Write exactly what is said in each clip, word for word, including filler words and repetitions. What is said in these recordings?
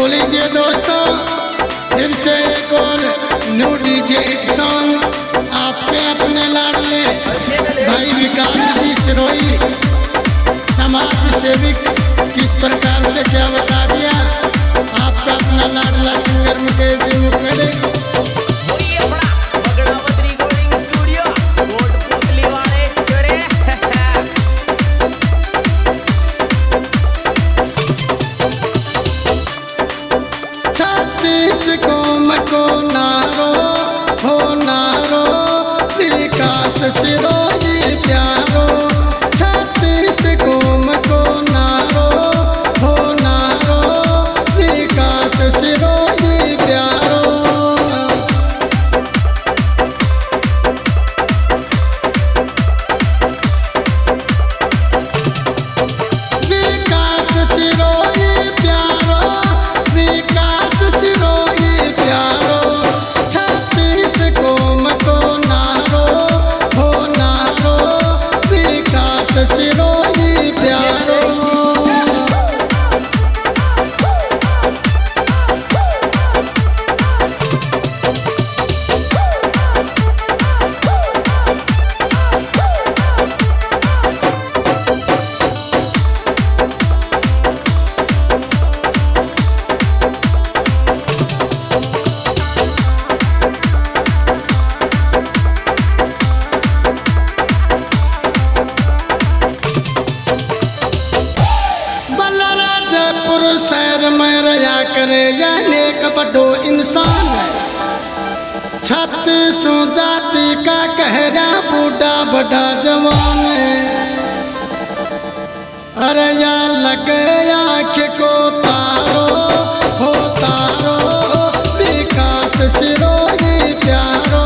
लीजिए दोस्तों, फिर से एक और न्यू डीजे हिट सॉन्ग आपके अपने लाडले भाई विकास जी सिरोही समाज सेविक किस प्रकार से क्या बता दिया। आपका अपना लाडला सिंगर मुकेश जी मुखड़े। को नारो हो नारो विकास सिरोही प्यारो, छत्तीस कोम को नारो हो नारो विकास सिरोही प्यारो। विकास सिरोही प्यारो, विकास सिरोही प्यारो, सिरोही प्यारो। शहर में रहा करे या नेक बड़ो इंसान है, छत्तीसों जाति का कहरा बूढ़ा बड़ा जवान है। अरे या लगे आँख को तारो हो तारो विकास सिरोही प्यारो।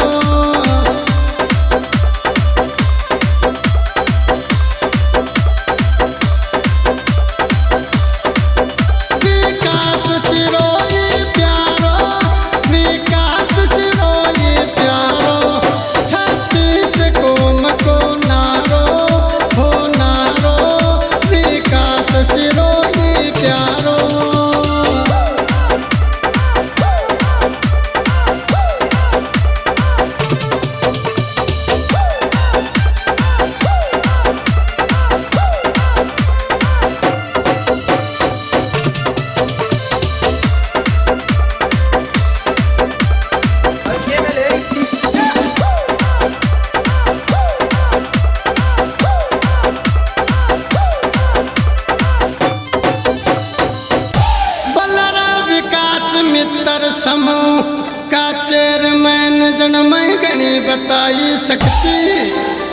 मित्र समूह का चेयरमैन जनमय गणी बताई सकती।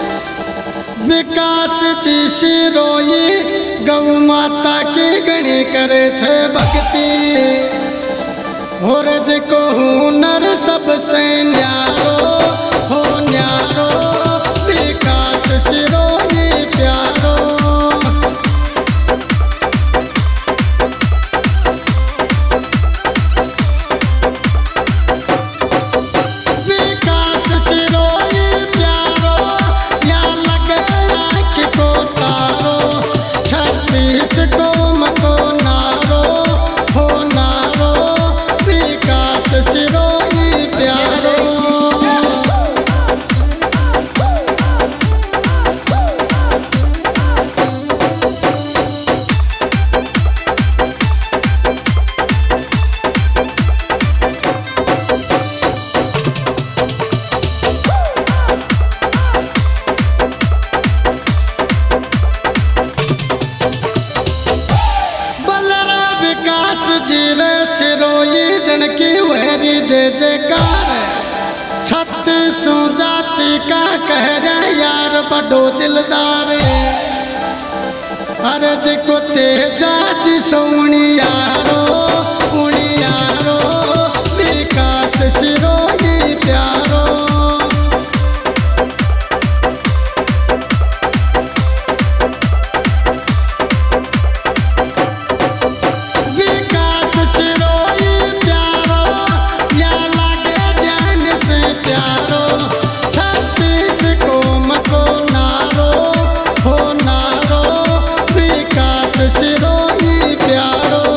विकास जी सिरोही गौ माता की गणी करे छे भक्ति, और जिको हुनर सबसे न्यारो हो न्यारो विकास सिरोही प्यारो। सिरोही प्यारो। विकास जी रे सिरोही जन की वहरी जय जयकार, छत्तीसों जाति का कह रहा यार बड़ो दिलदार। अरज को तेजा जी सोनी यारो उनी यारो विकास सिरोही प्यारो। सिरोही प्यारो।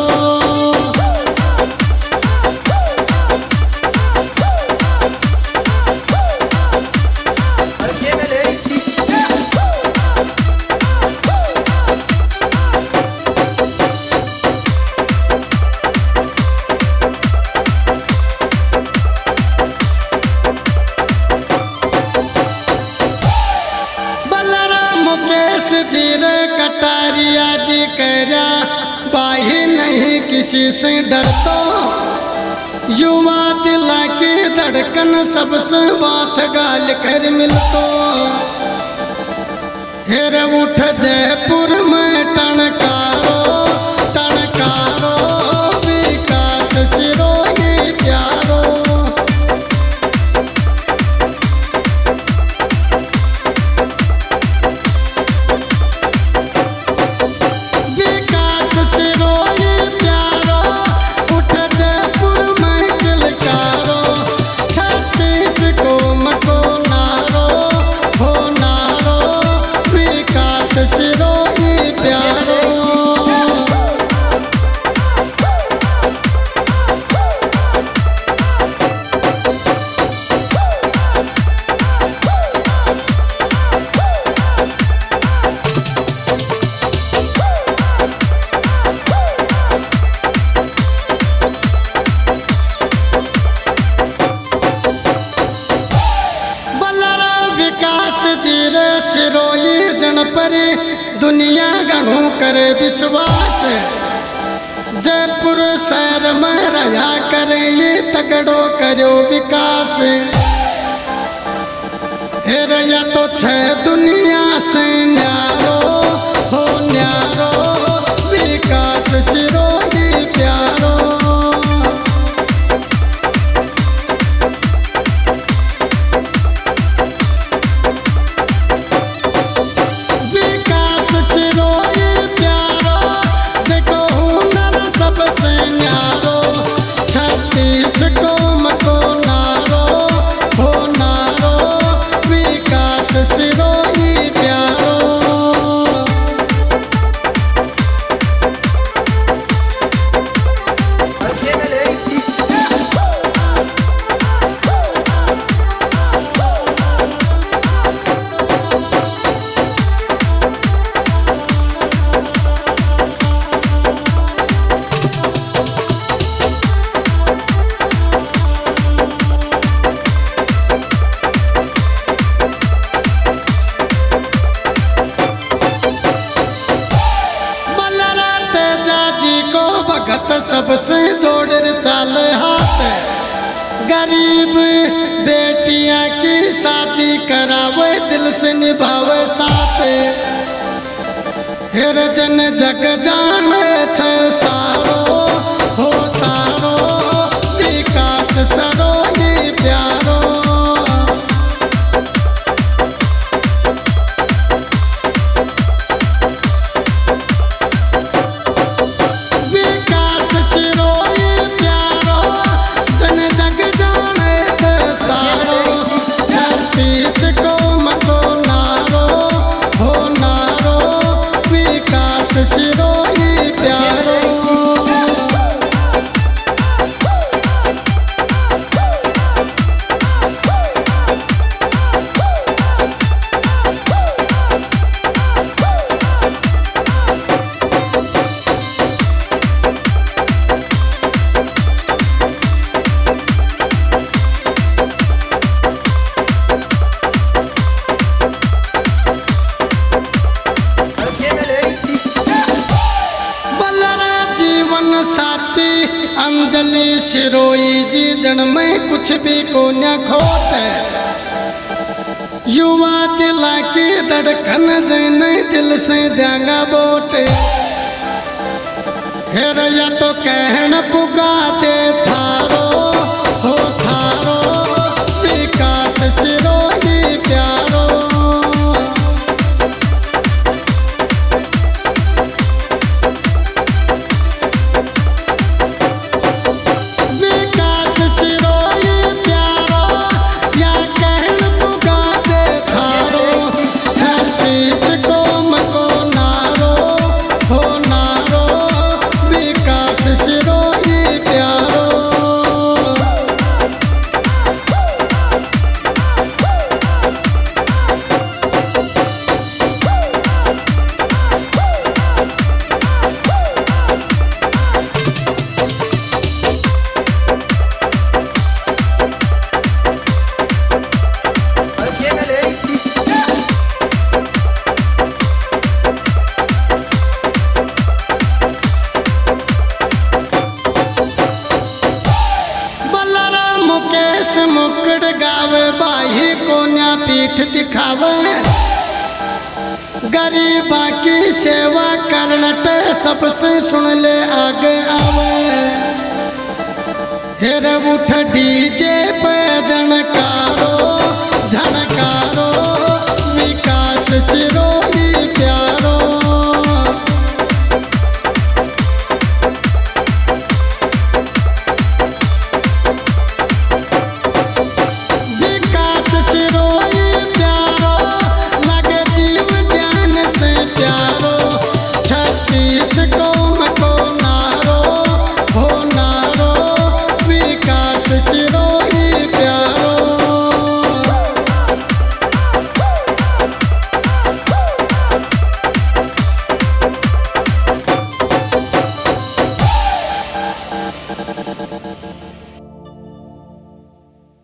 नहीं किसी से डरतो, युवा दिला की धड़कन सबसे बात गाल कर मिलतो। फिर उठ जयपुर में टणकारो टणकारो विकास सिरोही प्यारो। विकास सिरोही प्यारो उठ जयपुर में किलकारो। छत्तीस को मको नारो हो नारो विकास सिरोही प्यारो। विकास जीरे सिरोही जन पर दुनिया गणू करे विश्वास। जयपुर शहर में रहा करे ये तगड़ो करो विकास। फिर या तो छह दुनिया से न्यारो हो न्यारो विकास सिरोही प्यारो। सबसे जोड़ चाले हाथ। गरीब बेटियां की शादी करावे दिल से निभावे साथ। फिर जन जग जाने छे सारो हो सारो विकास सिरोही प्यारो। साथी अंजलि सिरोही जी जन में कुछ भी को न खोट। युवा दिला की धड़कन जन दिल से देंगा बोट। फिर या तो कहन पुगा दे थारो हो थारो विकास सिरोही प्यारो। सिरोही प्यारो। गणेश मुकुट गावे बाही कोन्या पीठ दिखावे गरीबा की सेवा करनट सबसे सुन ले आगे आवे हेर उठ डीजे